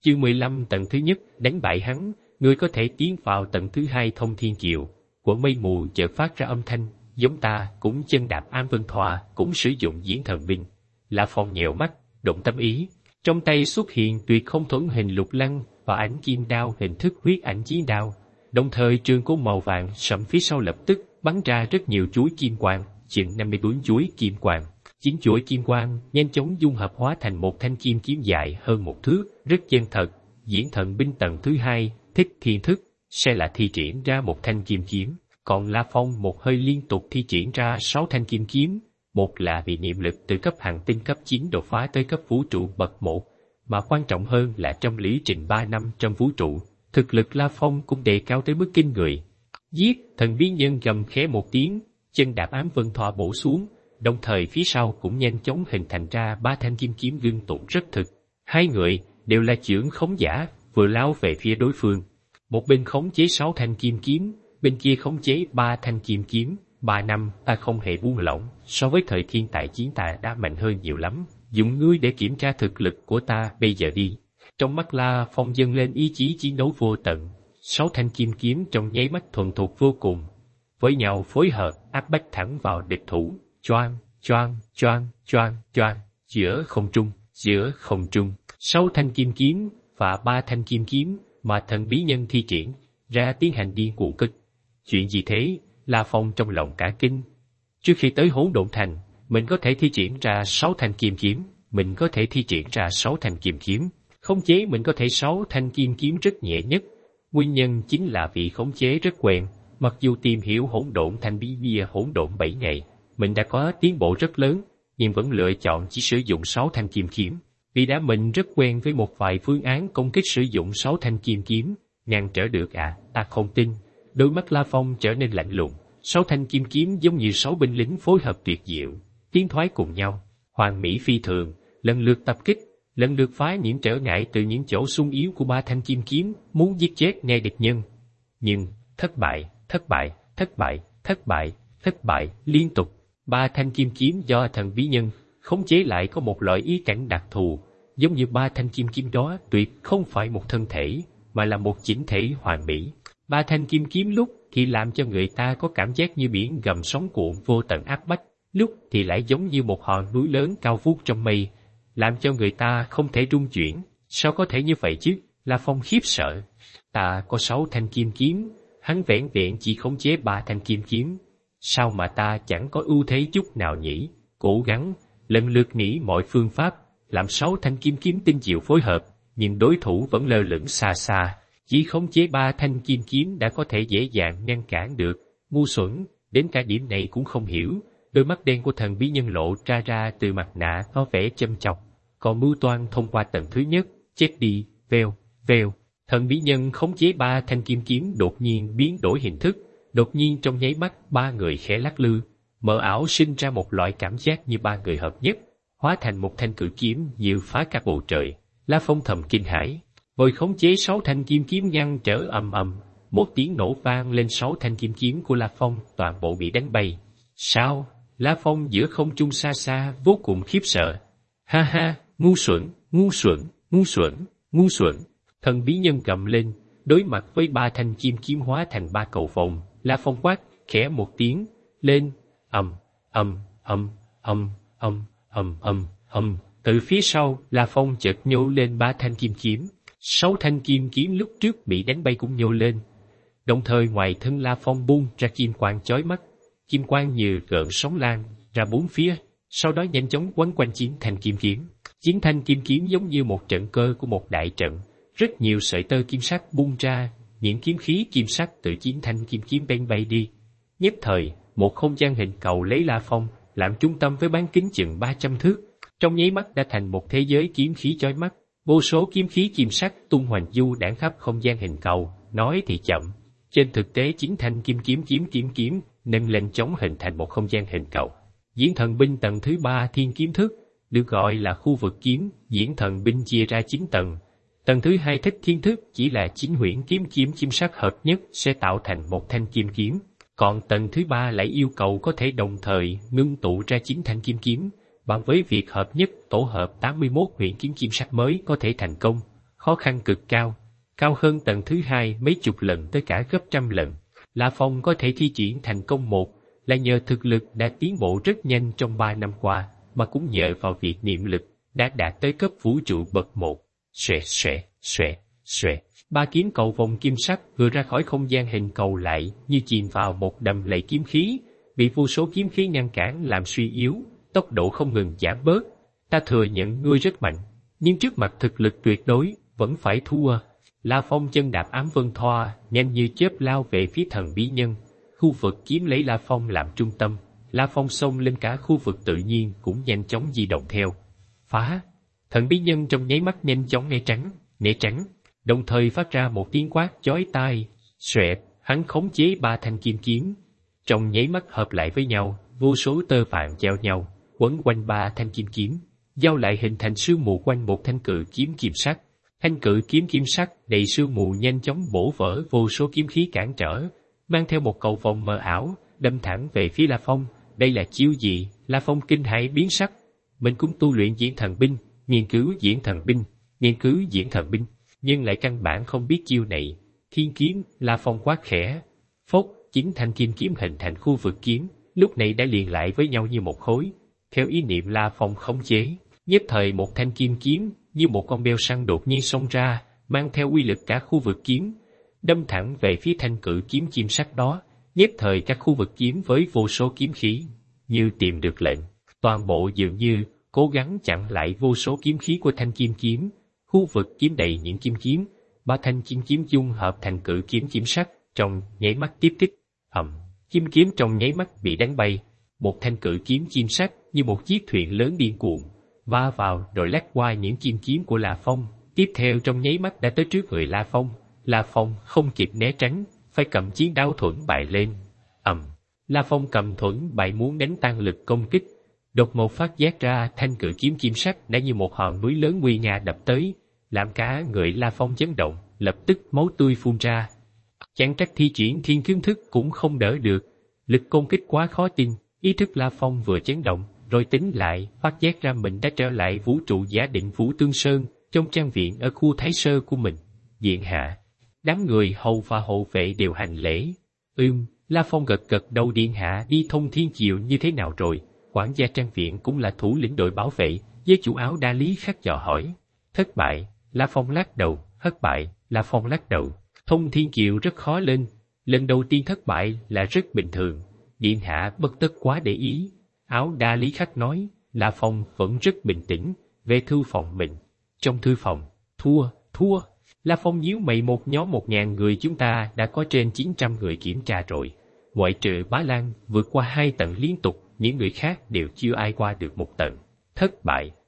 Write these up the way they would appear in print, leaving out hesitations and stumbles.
Chương 15 tầng thứ nhất, đánh bại hắn, ngươi có thể tiến vào tầng thứ hai thông thiên kiều. Của mây mù chợt phát ra âm thanh, giống ta cũng chân đạp An Vân Thoa, cũng sử dụng diễn thần binh. La Phong nhèo mắt, động tâm ý, trong tay xuất hiện tuyệt không thuẫn hình lục lăng và ảnh kim đao hình thức huyết ảnh chiến đao. Đồng thời trường côn màu vàng sẫm phía sau lập tức bắn ra rất nhiều chuỗi kim quang, chừng 54 chuỗi kim quang. 9 chuỗi kim quang nhanh chóng dung hợp hóa thành một thanh kim kiếm dài hơn 1 thước, rất chân thật. Diễn thần binh tầng thứ hai, Thích Thiên Thức, sẽ là thi triển ra một thanh kim kiếm, còn La Phong một hơi liên tục thi triển ra 6 thanh kim kiếm. Một là vì niệm lực từ cấp hành tinh cấp 9 đột phá tới cấp vũ trụ bậc 1, mà quan trọng hơn là trong lý trình 3 năm trong vũ trụ, thực lực La Phong cũng đề cao tới mức kinh người. Giết! Thần bí nhân gầm khẽ một tiếng, chân đạp Ám Vân Thoa bổ xuống, đồng thời phía sau cũng nhanh chóng hình thành ra 3 thanh kim kiếm ngưng tụ rất thực. Hai người đều là chưởng khống giả, vừa lao về phía đối phương. Một bên khống chế 6 thanh kim kiếm, bên kia khống chế 3 thanh kim kiếm. 3 năm ta không hề buông lỏng, so với thời thiên tại chiến ta đã mạnh hơn nhiều lắm. Dùng ngươi để kiểm tra thực lực của ta bây giờ đi. Trong mắt La Phong dâng lên ý chí chiến đấu vô tận. 6 thanh kim kiếm trong nháy mắt thuần thục vô cùng, với nhau phối hợp áp bách thẳng vào địch thủ. Choang, choang, choang, choang, choang, giữa không trung, 6 thanh kim kiếm và 3 thanh kim kiếm mà thần bí nhân thi triển ra tiến hành điên cuồng kích. Chuyện gì thế? La Phong trong lòng cả kinh. Trước khi tới Hỗn Độn Thành, mình có thể thi triển ra 6 thanh kim kiếm, khống chế mình có thể 6 thanh kim kiếm rất nhẹ nhất. Nguyên nhân chính là vì khống chế rất quen. Mặc dù tìm hiểu Hỗn Độn Thành bí bia hỗn độn 7 ngày, mình đã có tiến bộ rất lớn, nhưng vẫn lựa chọn chỉ sử dụng 6 thanh kim kiếm. Vì đã mình rất quen với một vài phương án công kích sử dụng 6 thanh kim kiếm, ngăn trở được à? Ta không tin. Đôi mắt La Phong trở nên lạnh lùng. 6 thanh kim kiếm giống như 6 binh lính phối hợp tuyệt diệu, tiến thoái cùng nhau, hoàn mỹ phi thường, lần lượt tập kích, lần lượt phá những trở ngại từ những chỗ sung yếu của 3 thanh kim kiếm, muốn giết chết ngay địch nhân. Nhưng thất bại liên tục. 3 thanh kim kiếm do thần bí nhân khống chế lại có một loại ý cảnh đặc thù, giống như 3 thanh kim kiếm đó tuyệt không phải một thân thể, mà là một chỉnh thể hoàn mỹ. 3 thanh kim kiếm lúc thì làm cho người ta có cảm giác như biển gầm sóng cuộn vô tận áp bách, lúc thì lại giống như một hòn núi lớn cao vút trong mây, làm cho người ta không thể rung chuyển. Sao có thể như vậy chứ? La Phong khiếp sợ. Ta có 6 thanh kim kiếm, hắn vẻn vẹn chỉ khống chế 3 thanh kim kiếm. Sao mà ta chẳng có ưu thế chút nào nhỉ? Cố gắng, lần lượt nghĩ mọi phương pháp, làm 6 thanh kim kiếm tinh diệu phối hợp, nhưng đối thủ vẫn lơ lửng xa xa. Chỉ khống chế 3 thanh kim kiếm đã có thể dễ dàng ngăn cản được. Ngu xuẩn, đến cả điểm này cũng không hiểu. Đôi mắt đen của thần bí nhân lộ ra từ mặt nạ có vẻ châm chọc. Còn mưu toan thông qua tầng thứ nhất, chết đi, vèo. Thần bí nhân khống chế 3 thanh kim kiếm đột nhiên biến đổi hình thức. Đột nhiên trong nháy mắt 3 người khẽ lắc lư, mờ ảo sinh ra một loại cảm giác như 3 người hợp nhất, hóa thành một thanh cự kiếm diệu phá cả bầu trời. La Phong thầm kinh hãi, vội khống chế 6 thanh kim kiếm ngăn trở ầm ầm, một tiếng nổ vang lên. 6 thanh kim kiếm của La Phong toàn bộ bị đánh bay. Sao? La Phong giữa không trung xa xa vô cùng khiếp sợ. Ha ha, ngu xuẩn. Thần bí nhân cầm lên, đối mặt với 3 thanh kim kiếm hóa thành 3 cầu vồng. La Phong quát khẽ một tiếng lên, từ phía sau La Phong chợt nhô lên 3 thanh kim kiếm. 6 thanh kim kiếm lúc trước bị đánh bay cũng nhô lên, đồng thời ngoài thân La Phong bung ra kim quang chói mắt. Kim quang như gợn sóng lan ra bốn phía, sau đó nhanh chóng quấn quanh 9 thanh kim kiếm. 9 thanh kim kiếm giống như một trận cơ của một đại trận, rất nhiều sợi tơ kim sắc bung ra, những kiếm khí kim sắc từ 9 thanh kim kiếm bén bay đi. Nhất thời, một không gian hình cầu lấy La Phong làm trung tâm với bán kính chừng 300 thước, trong nháy mắt đã thành một thế giới kiếm khí chói mắt. Vô số kiếm khí kim sắc tung hoành du đãng khắp không gian hình cầu. Nói thì chậm, trên thực tế 9 thanh kim kiếm nâng lên chống hình thành một không gian hình cầu. Diễn thần binh tầng thứ 3 thiên kiếm thức được gọi là khu vực kiếm. Diễn thần binh chia ra 9 tầng. Tầng thứ 2 Thích Thiên Thức chỉ là 9 huyễn kiếm kim sắc hợp nhất sẽ tạo thành một thanh kim kiếm. Còn tầng thứ 3 lại yêu cầu có thể đồng thời ngưng tụ ra 9 thanh kim kiếm, bằng với việc hợp nhất tổ hợp 81 huyễn kiếm kim sắc mới có thể thành công. khó khăn cực cao, cao hơn tầng thứ hai mấy chục lần tới cả gấp trăm lần. La Phong có thể thi triển thành công một là nhờ thực lực đã tiến bộ rất nhanh trong 3 năm qua, mà cũng nhờ vào việc niệm lực đã đạt tới cấp vũ trụ bậc 1. Xoẹt xoẹt xoẹt xoẹt, 3 kiếm cầu vòng kim sắc vừa ra khỏi không gian hình cầu lại như chìm vào một đầm lầy kiếm khí, bị vô số kiếm khí ngăn cản làm suy yếu, tốc độ không ngừng giảm bớt. Ta thừa nhận ngươi rất mạnh, nhưng trước mặt thực lực tuyệt đối vẫn phải thua. La Phong chân đạp ám vân thoa, nhanh như chớp lao về phía thần bí nhân. Khu vực kiếm lấy La Phong làm trung tâm, La Phong xông lên cả khu vực tự nhiên cũng nhanh chóng di động theo. Phá! Thần bí nhân trong nháy mắt nhanh chóng né tránh, đồng thời phát ra một tiếng quát chói tai. Xoẹt! Hắn khống chế 3 thanh kim kiếm, trong nháy mắt hợp lại với nhau, vô số tơ vàng giao nhau, quấn quanh 3 thanh kim kiếm, giao lại hình thành sương mù quanh một thanh cự kiếm kim sắc. Thanh cự kiếm kim sắc đầy sương mù nhanh chóng bổ vỡ vô số kiếm khí cản trở, mang theo một cầu vòng mờ ảo, đâm thẳng về phía La Phong. Đây là chiêu gì? La Phong kinh hãi biến sắc. Mình cũng tu luyện diễn thần binh, nghiên cứu diễn thần binh, nhưng lại căn bản không biết chiêu này. Thiên kiếm, La Phong quát khẽ. Phốc, 9 thanh kim kiếm hình thành khu vực kiếm, lúc này đã liền lại với nhau như một khối. Theo ý niệm La Phong khống chế, nhất thời một thanh kim kiếm như một con beo săn đột nhiên xông ra, mang theo uy lực cả khu vực kiếm, đâm thẳng về phía thanh cự kiếm kim sắc đó. Nhất thời các khu vực kiếm với vô số kiếm khí như tìm được lệnh, toàn bộ dường như cố gắng chặn lại vô số kiếm khí của thanh kim kiếm. Khu vực kiếm đầy những kim kiếm, 3 thanh kim kiếm dung hợp thành cự kiếm kim sắc, trong nháy mắt tiếp tích. Kim kiếm trong nháy mắt bị đánh bay. Một thanh cự kiếm kim sắc như một chiếc thuyền lớn điên cuồng va vào rồi lách qua những kim kiếm của La Phong, tiếp theo trong nháy mắt đã tới trước người La Phong. La Phong không kịp né tránh, phải cầm chiến đao thuẫn bại lên. La Phong cầm thuẫn bại muốn đánh tan lực công kích, đột ngột phát giác ra thanh cự kiếm kim sắc đã như một hòn núi lớn nguy nga đập tới, làm cả người La Phong chấn động, lập tức máu tươi phun ra. Chẳng trách thi triển thiên kiếm thức cũng không đỡ được, lực công kích quá khó tin. Ý thức La Phong vừa chấn động, rồi tính lại, phát giác ra mình đã trở lại vũ trụ giả định Vũ Tương Sơn, trong trang viện ở khu Thái Sơ của mình. Điện hạ, đám người hầu và hộ vệ đều hành lễ. La Phong gật gật đầu. Điện hạ đi Thông Thiên Kiều như thế nào rồi? Quản gia trang viện cũng là thủ lĩnh đội bảo vệ, với chủ áo đa lý khắc dò hỏi. Thất bại. La Phong lắc đầu. Thất bại. La Phong lắc đầu. Thông Thiên Kiều rất khó lên, lần đầu tiên thất bại là rất bình thường. Điện hạ bất tất quá để ý. Áo đa lý khắc nói. La Phong vẫn rất bình tĩnh. Về thư phòng mình. Trong thư phòng, thua. La Phong nhíu mày. Một nhóm 1000 người chúng ta đã có trên 900 người kiểm tra rồi. Ngoại trừ Bá Lan vượt qua 2 tầng liên tục, những người khác đều chưa ai qua được 1 tầng. Thất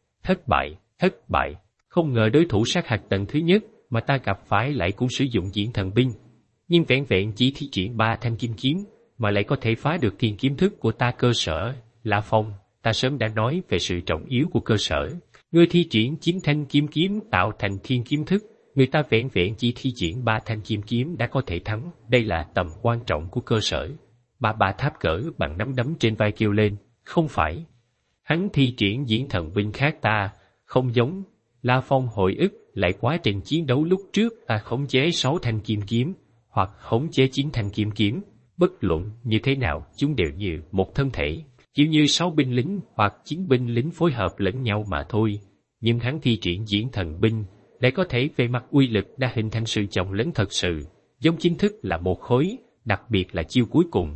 bại. Không ngờ đối thủ sát hạch tầng thứ nhất mà ta gặp phải lại cũng sử dụng diễn thần binh. Nhưng vẹn vẹn chỉ thi triển 3 thanh kim kiếm mà lại có thể phá được thiên kiếm thức của ta cơ sở. La Phong, ta sớm đã nói về sự trọng yếu của cơ sở. Ngươi thi triển 9 thanh kim kiếm tạo thành thiên kiếm thức, người ta vẹn vẹn chỉ thi triển 3 thanh kim kiếm đã có thể thắng. Đây là tầm quan trọng của cơ sở. Bà tháp cỡ bằng nắm đấm trên vai kêu lên. Không phải. Hắn thi triển diễn thần binh khác ta, không giống. La Phong hồi ức lại quá trình chiến đấu lúc trước ta khống chế 6 thanh kim kiếm, hoặc khống chế 9 thanh kim kiếm. Bất luận như thế nào, chúng đều như một thân thể, kiểu như 6 binh lính hoặc 9 binh lính phối hợp lẫn nhau mà thôi. Nhưng hắn thi triển diễn thần binh, lại có thể về mặt uy lực đã hình thành sự chồng lấn thật sự, giống chính thức là một khối, đặc biệt là chiêu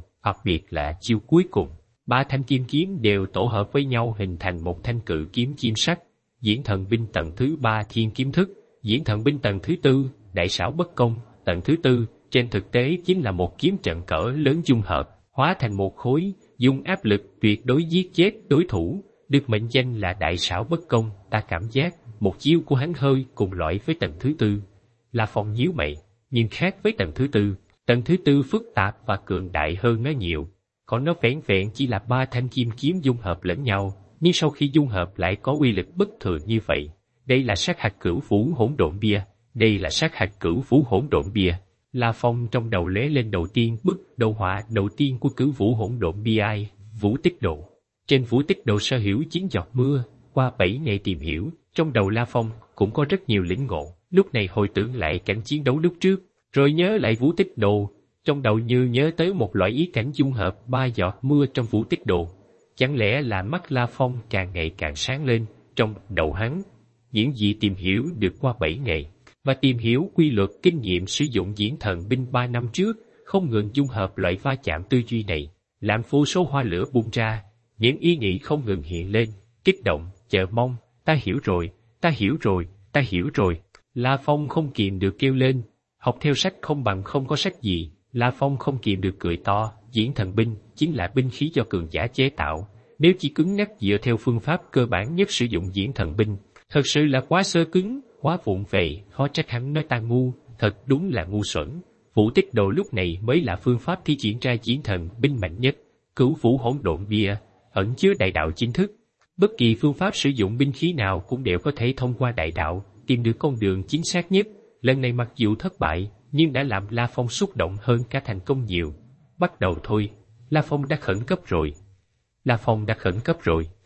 cuối cùng. 3 thanh kim kiếm đều tổ hợp với nhau hình thành một thanh cự kiếm kim sắc. Diễn thần binh tầng thứ 3 thiên kiếm thức, diễn thần binh tầng thứ 4 đại xảo bất công, tầng thứ 4 trên thực tế chính là một kiếm trận cỡ lớn dung hợp, hóa thành một khối, dùng áp lực tuyệt đối giết chết đối thủ, được mệnh danh là đại xảo bất công. Ta cảm giác một chiêu của hắn hơi cùng loại với tầng thứ 4. La Phong nhíu mày, nhưng khác với tầng thứ 4. Tầng thứ 4 phức tạp và cường đại hơn nó nhiều, còn nó vẹn vẹn chỉ là 3 thanh kim kiếm dung hợp lẫn nhau, nhưng sau khi dung hợp lại có uy lực bất thường như vậy. Đây là sát hạch cửu vũ hỗn độn bia. La Phong trong đầu lóe lên đầu tiên bức đồ họa đầu tiên của cửu vũ hỗn độn bia ai, Vũ Tích Đồ. Trên Vũ Tích Đồ sở hữu 9 giọt mưa. Qua 7 ngày tìm hiểu, trong đầu La Phong cũng có rất nhiều lĩnh ngộ. Lúc này hồi tưởng lại cảnh chiến đấu lúc trước, rồi nhớ lại Vũ Tích Đồ, trong đầu như nhớ tới một loại ý cảnh dung hợp 3 giọt mưa trong Vũ Tích Đồ. Chẳng lẽ là mắt La Phong càng ngày càng sáng lên trong đầu hắn? Những gì tìm hiểu được qua 7 ngày, và tìm hiểu quy luật kinh nghiệm sử dụng diễn thần binh 3 năm trước, không ngừng dung hợp loại va chạm tư duy này, làm vô số hoa lửa bung ra, những ý nghĩ không ngừng hiện lên, kích động, chờ mong, ta hiểu rồi, ta hiểu rồi, ta hiểu rồi. La Phong không kìm được kêu lên, học theo sách không bằng không có sách gì. La Phong không kìm được cười to, diễn thần binh chính là binh khí do cường giả chế tạo. Nếu chỉ cứng nhắc dựa theo phương pháp cơ bản nhất sử dụng diễn thần binh, thật sự là quá sơ cứng, quá vụng về, khó trách hắn nói ta ngu, thật đúng là ngu xuẩn. Vũ Tích Đồ lúc này mới là phương pháp thi triển ra diễn thần binh mạnh nhất, Cửu Vũ Hỗn Độn Bia, ẩn chứa đại đạo chính thức. Bất kỳ phương pháp sử dụng binh khí nào cũng đều có thể thông qua đại đạo, tìm được con đường chính xác nhất. Lần này mặc dù thất bại, nhưng đã làm La Phong xúc động hơn cả thành công nhiều. Bắt đầu thôi, La Phong đã khẩn cấp rồi. La Phong đã khẩn cấp rồi.